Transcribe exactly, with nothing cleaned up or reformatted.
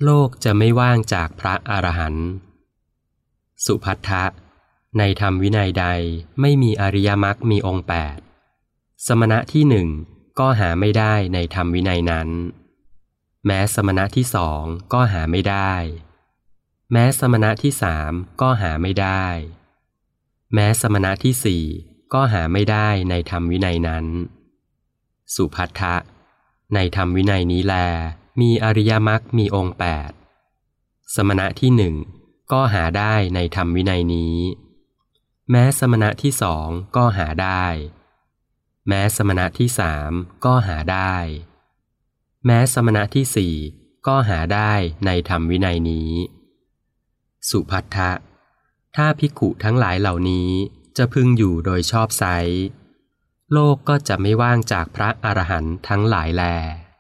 โลกจะไม่ว่างจากพระอรหันต์สุภัททะในธรรมวินัยใดไม่มีอริยมรรคมีองค์แปดสมณะที่หนึ่งก็หาไม่ได้ในธรรมวินัยนั้นแม้สมณะที่สองก็หาไม่ได้แม้สมณะที่สามก็หาไม่ได้แม้สมณะที่สี่ก็หาไม่ได้ในธรรมวินัยนั้นสุภัททะในธรรมวินัยนี้แลมีอริยมรรคมีองค์แปดสมณะที่หนึ่งก็หาได้ในธรรมวินัยนี้แม้สมณะที่สองก็หาได้แม้สมณะที่สามก็หาได้แม้สมณะที่สี่ก็หาได้ในธรรมวินัยนี้สุภัททะถ้าภิกขุทั้งหลายเหล่านี้จะพึงอยู่โดยชอบไซร้โลกก็จะไม่ว่างจากพระอรหันต์ทั้งหลายแล